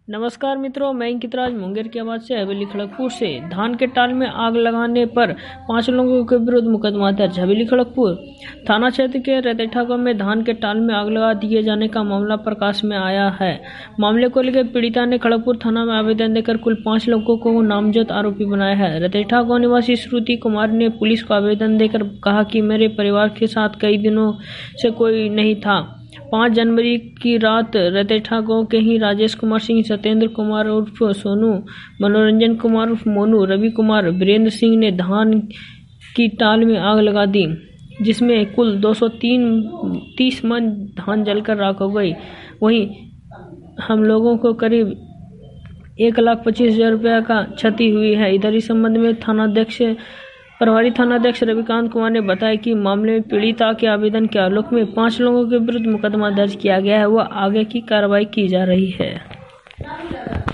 नमस्कार मित्रों, मैं अंकित राज मुंगेर की आवाज से हवेली खड़गपुर से। धान के टाल में आग लगाने पर 5 लोगों के विरुद्ध मुकदमा दर्ज। हवेली खड़गपुर थाना क्षेत्र के रतेठा गांव में धान के टाल में आग लगा दिए जाने का मामला प्रकाश में आया है। मामले को लेकर पीड़िता ने खड़गपुर थाना में आवेदन देकर कुल 5 लोगों को नामजद आरोपी बनाया है। रतेठा गांव निवासी श्रुति कुमार ने पुलिस को आवेदन देकर कहा कि मेरे परिवार के साथ कई दिनों से कोई नहीं था। 5 जनवरी की रात रतेठा गांव के ही राजेश कुमार सिंह, सत्येंद्र कुमार उर्फ सोनू, मनोरंजन कुमार उर्फ मोनू, रवि कुमार, वीरेंद्र सिंह ने धान की टाल में आग लगा दी, जिसमें कुल 230 मन धान जलकर राख हो गई। वहीं हम लोगों को करीब 1,25,000 रुपये का क्षति हुई है। इधर इस संबंध में प्रभारी थानाध्यक्ष रविकांत कुमार ने बताया कि मामले में पीड़िता के आवेदन के आलोक में 5 लोगों के विरुद्ध मुकदमा दर्ज किया गया है। वह आगे की कार्रवाई की जा रही है।